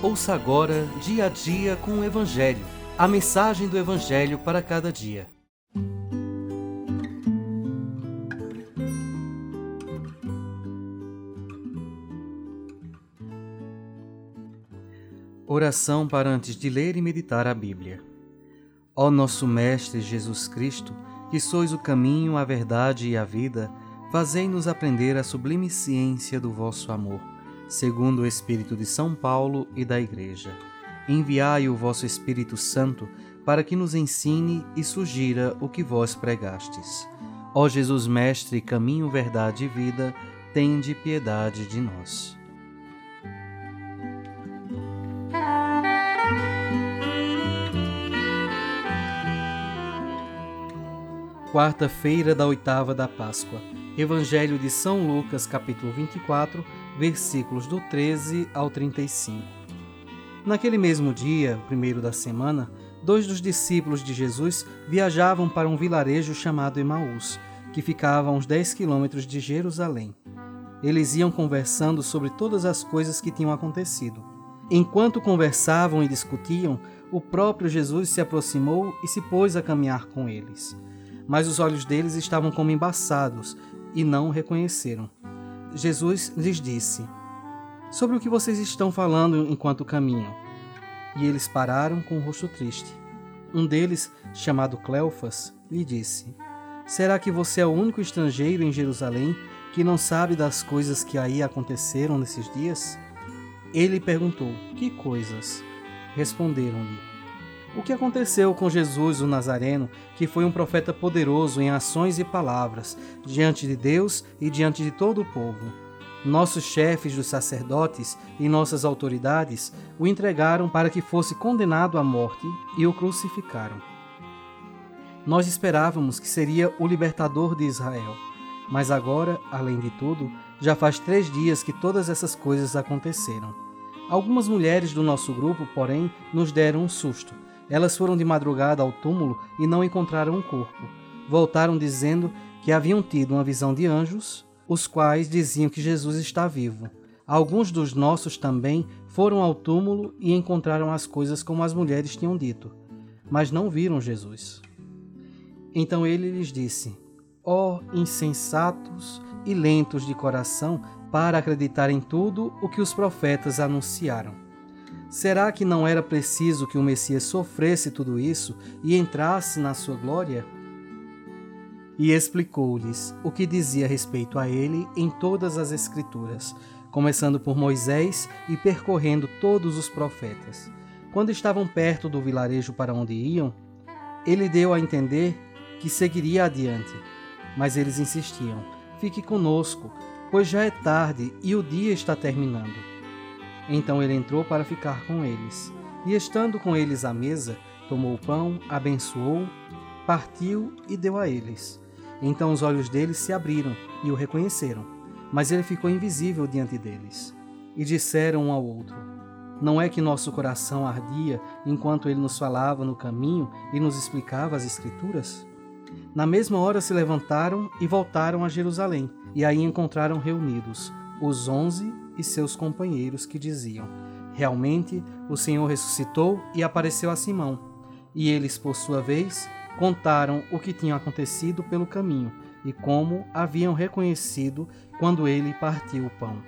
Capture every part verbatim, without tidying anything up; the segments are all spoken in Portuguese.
Ouça agora Dia a Dia com o Evangelho, a mensagem do Evangelho para cada dia. Oração para antes de ler e meditar a Bíblia. Ó nosso Mestre Jesus Cristo, que sois o caminho, a verdade e a vida, fazei-nos aprender a sublime ciência do vosso amor, segundo o Espírito de São Paulo e da Igreja. Enviai o vosso Espírito Santo para que nos ensine e sugira o que vós pregastes. Ó Jesus Mestre, caminho, verdade e vida, tende piedade de nós. Quarta-feira da oitava da Páscoa. Evangelho de São Lucas, capítulo vinte e quatro, versículos do treze ao trinta e cinco. Naquele mesmo dia, o primeiro da semana, dois dos discípulos de Jesus viajavam para um vilarejo chamado Emaús, que ficava a uns dez quilômetros de Jerusalém. Eles iam conversando sobre todas as coisas que tinham acontecido. Enquanto conversavam e discutiam, o próprio Jesus se aproximou e se pôs a caminhar com eles. Mas os olhos deles estavam como embaçados e não o reconheceram. Jesus lhes disse: sobre o que vocês estão falando enquanto caminham? E eles pararam com o rosto triste. Um deles, chamado Cleofas, lhe disse: será que você é o único estrangeiro em Jerusalém que não sabe das coisas que aí aconteceram nesses dias? Ele perguntou: que coisas? Responderam-lhe: o que aconteceu com Jesus o Nazareno, que foi um profeta poderoso em ações e palavras, diante de Deus e diante de todo o povo. Nossos chefes dos sacerdotes e nossas autoridades o entregaram para que fosse condenado à morte e o crucificaram. Nós esperávamos que seria o libertador de Israel, mas agora, além de tudo, já faz três dias que todas essas coisas aconteceram. Algumas mulheres do nosso grupo, porém, nos deram um susto. Elas foram de madrugada ao túmulo e não encontraram o corpo. Voltaram dizendo que haviam tido uma visão de anjos, os quais diziam que Jesus está vivo. Alguns dos nossos também foram ao túmulo e encontraram as coisas como as mulheres tinham dito, mas não viram Jesus. Então ele lhes disse: ó insensatos e lentos de coração para acreditar em tudo o que os profetas anunciaram. Será que não era preciso que o Messias sofresse tudo isso e entrasse na sua glória? E explicou-lhes o que dizia a respeito a ele em todas as Escrituras, começando por Moisés e percorrendo todos os profetas. Quando estavam perto do vilarejo para onde iam, ele deu a entender que seguiria adiante. Mas eles insistiam: fique conosco, pois já é tarde e o dia está terminando. Então ele entrou para ficar com eles, e estando com eles à mesa, tomou o pão, abençoou, partiu e deu a eles. Então os olhos deles se abriram e o reconheceram, mas ele ficou invisível diante deles. E disseram um ao outro: não é que nosso coração ardia enquanto ele nos falava no caminho e nos explicava as Escrituras? Na mesma hora se levantaram e voltaram a Jerusalém, e aí encontraram reunidos os onze e seus companheiros, que diziam: realmente o Senhor ressuscitou e apareceu a Simão. E eles, por sua vez, contaram o que tinha acontecido pelo caminho e como haviam reconhecido quando ele partiu o pão.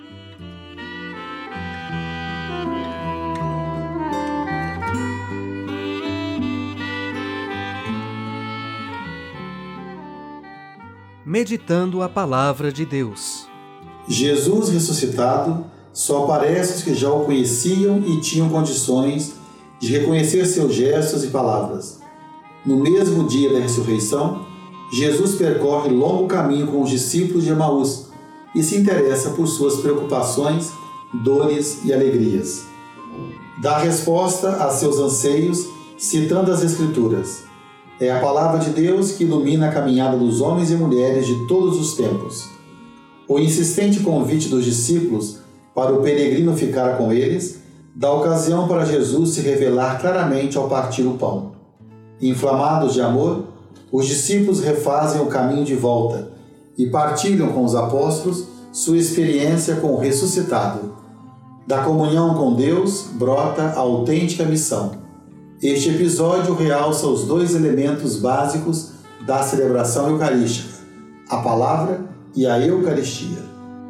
Meditando a Palavra de Deus. Jesus ressuscitado só aparece aos que já o conheciam e tinham condições de reconhecer seus gestos e palavras. No mesmo dia da ressurreição, Jesus percorre longo caminho com os discípulos de Emaús e se interessa por suas preocupações, dores e alegrias. Dá resposta a seus anseios citando as Escrituras. É a palavra de Deus que ilumina a caminhada dos homens e mulheres de todos os tempos. O insistente convite dos discípulos para o peregrino ficar com eles dá ocasião para Jesus se revelar claramente ao partir o pão. Inflamados de amor, os discípulos refazem o caminho de volta e partilham com os apóstolos sua experiência com o ressuscitado. Da comunhão com Deus brota a autêntica missão. Este episódio realça os dois elementos básicos da celebração eucarística, a palavra e a Eucaristia.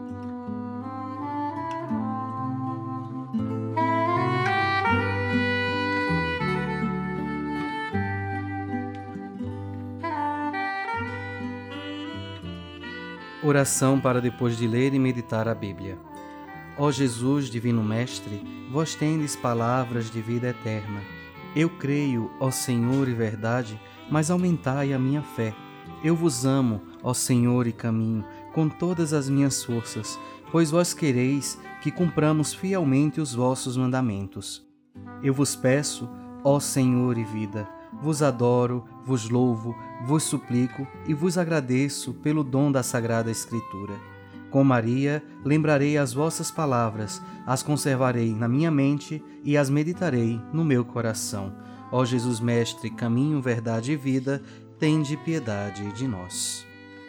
Oração para depois de ler e meditar a Bíblia. Ó Jesus, Divino Mestre, vós tendes palavras de vida eterna. Eu creio, ó Senhor e verdade, mas aumentai a minha fé. Eu vos amo, ó Senhor e caminho, com todas as minhas forças, pois vós quereis que cumpramos fielmente os vossos mandamentos. Eu vos peço, ó Senhor e vida, vos adoro, vos louvo, vos suplico e vos agradeço pelo dom da Sagrada Escritura. Com Maria, lembrarei as vossas palavras, as conservarei na minha mente e as meditarei no meu coração. Ó Jesus Mestre, caminho, verdade e vida, tende piedade de nós.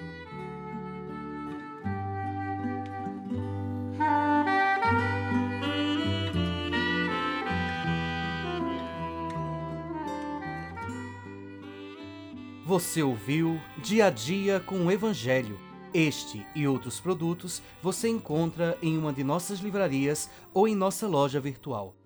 Você ouviu Dia a Dia com o Evangelho. Este e outros produtos você encontra em uma de nossas livrarias ou em nossa loja virtual.